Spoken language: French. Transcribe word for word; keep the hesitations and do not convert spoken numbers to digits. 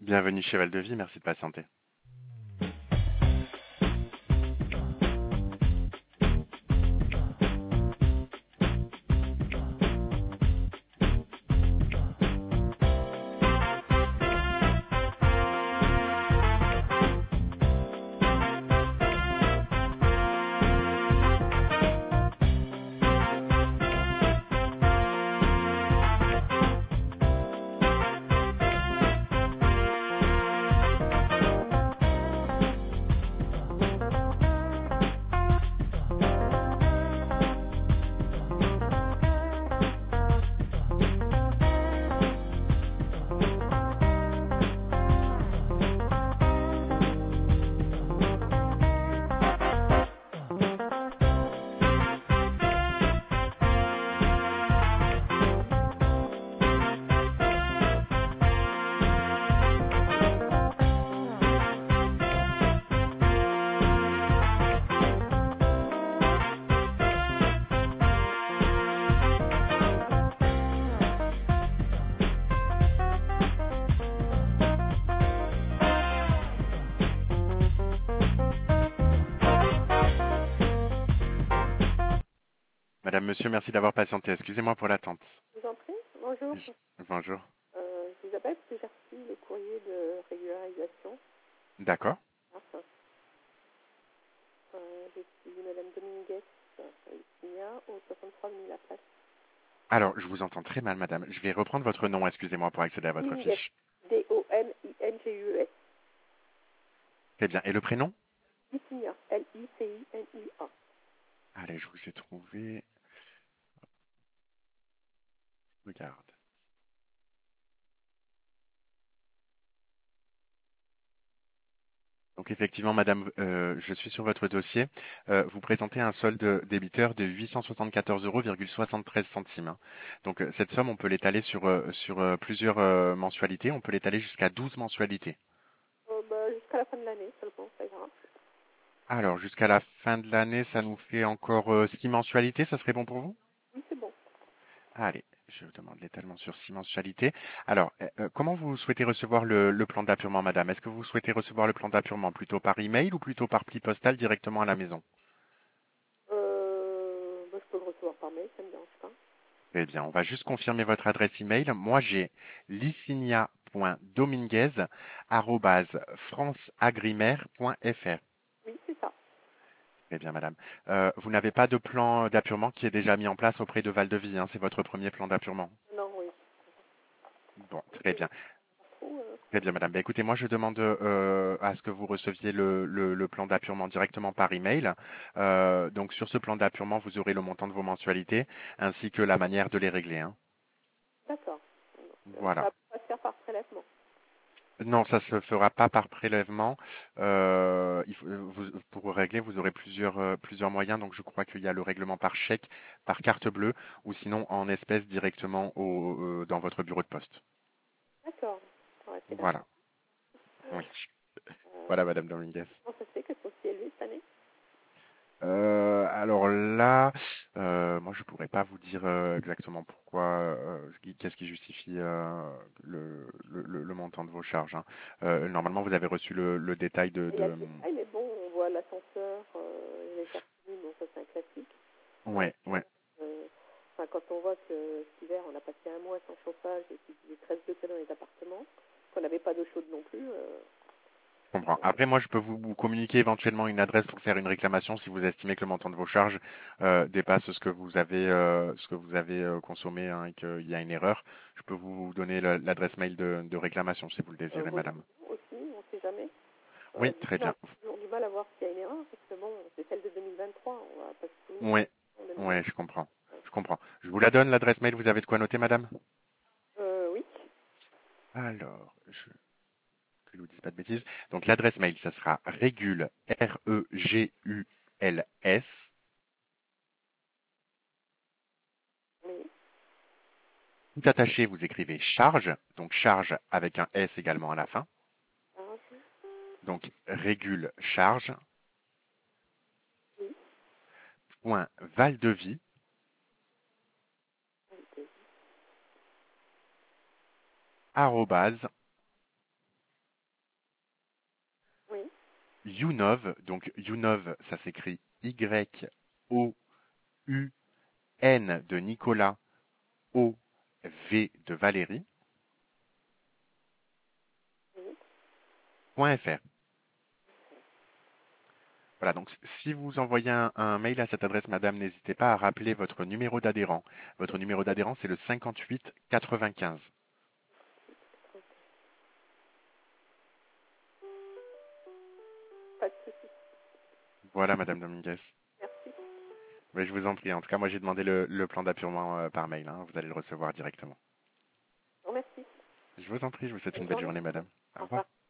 Bienvenue chez Val-de-Vie, merci de patienter. Madame, monsieur, merci d'avoir patienté. Excusez-moi pour l'attente. Je vous en prie. Bonjour. Je- Bonjour. Euh, je vous appelle parce que j'ai reçu le courrier de régularisation. D'accord. Enfin, euh, je suis Madame Dominguez Signa au soixante-trois Denis La Place. Alors, je vous entends très mal, madame. Je vais reprendre votre nom, excusez-moi, pour accéder à votre Dominguez. fiche. D O M I N G U E S. Très bien. Et le prénom? Licia. L I C I N I A. Allez, je vous ai trouvé. Regarde. Donc effectivement, madame, euh, je suis sur votre dossier. Euh, vous présentez un solde débiteur de huit cent soixante-quatorze euros virgule soixante-treize centimes. hein. Donc euh, cette somme, on peut l'étaler sur, euh, sur euh, plusieurs euh, mensualités. On peut l'étaler jusqu'à douze mensualités. Euh, bah, jusqu'à la fin de l'année seulement, ça ira. Alors, jusqu'à la fin de l'année, ça nous fait encore euh, six mensualités. Ça serait bon pour vous? Oui, c'est bon. Allez, je demande l'étalement sur six mensualités. Alors, euh, euh, comment vous souhaitez recevoir le, le plan d'appurement, madame? Est-ce que vous souhaitez recevoir le plan d'appurement plutôt par email ou plutôt par pli postal directement à la maison? Euh, bah, je peux le recevoir par mail, ça ne me dérange pas. Eh bien, on va juste confirmer votre adresse email. Moi, j'ai licinia.dominguez@franceagrimaire.fr. Oui, c'est ça. Eh bien, madame, Euh, vous n'avez pas de plan d'appurement qui est déjà mis en place auprès de Val-de-Vie, hein, c'est votre premier plan d'appurement. Non, oui. Bon, très bien. Trop, euh, Très bien, madame. Ben, écoutez, moi, je demande euh, à ce que vous receviez le, le- le plan d'appurement directement par email. Euh, donc, sur ce plan d'appurement, vous aurez le montant de vos mensualités ainsi que la manière de les régler. hein. D'accord. Euh, ça Voilà. va pas se faire par prélèvement. Non, ça se fera pas par prélèvement. Euh, il faut- vous- pour régler, vous aurez plusieurs, euh, plusieurs moyens. Donc, je crois qu'il y a le règlement par chèque, par carte bleue, ou sinon en espèces directement au, euh, dans votre bureau de poste. D'accord. Ouais, c'est d'accord. Voilà. Oui. Voilà, Euh, Madame Dominguez. comment ça se fait qu'elles sont si élevées cette année? Euh, alors là, euh, moi je pourrais pas vous dire euh, exactement pourquoi, euh, ce qui- qu'est-ce qui justifie euh, le, le- le- le montant de vos charges. hein. Euh, normalement, vous avez reçu le, le détail de, Il y a de... le détail, mais bon, on voit l'ascenseur, euh, les charcuteries, bon, ça c'est un classique. Euh, Ouais, ouais. euh, enfin, quand on voit que cet hiver, on a passé un mois sans chauffage et qu'il faisait treize degrés dans les appartements, qu'on n'avait pas d'eau chaude non plus. Euh, Je comprends. Après, moi, je peux vous, vous communiquer éventuellement une adresse pour faire une réclamation si vous estimez que le montant de vos charges euh, dépasse ce que vous avez, euh, ce que vous avez euh, consommé hein, et qu'il y a une erreur. Je peux vous donner le- l'adresse mail de, de réclamation si vous le euh, désirez, vos madame. noms aussi, on ne sait jamais. Euh, Oui, du très coup, on bien. a toujours du mal à voir s'il y a une erreur, parce que bon, c'est celle de deux mille vingt-trois, on va pas se souvenir Oui, en oui, deux mille vingt. je comprends. Je comprends. Je vous la donne, l'adresse mail. Vous avez de quoi noter, madame? Euh, oui, Alors, je, que je vous dise pas de bêtises. Donc, l'adresse mail, ça sera régule, R E G U L S. oui, Tout attaché, vous écrivez charge, donc charge avec un S également à la fin. ah, Donc, régule charge, oui, point Val-de-Vie, oui, arrobase, Younov, donc Younov, ça s'écrit Y O U N de Nicolas, O V de Valérie, Oui. point .fr. Voilà, donc si vous envoyez un, un mail à cette adresse, madame, n'hésitez pas à rappeler votre numéro d'adhérent. Votre numéro d'adhérent, c'est le cinquante-huit quatre-vingt-quinze. Pas de souci. Voilà, madame Dominguez. Merci. Mais je vous en prie. En tout cas, moi, j'ai demandé le, le plan d'apurement euh, par mail, hein. Vous allez le recevoir directement. Bon, merci. Je vous en prie, je vous souhaite une Bonne belle journée. journée, madame. Au Au revoir. revoir.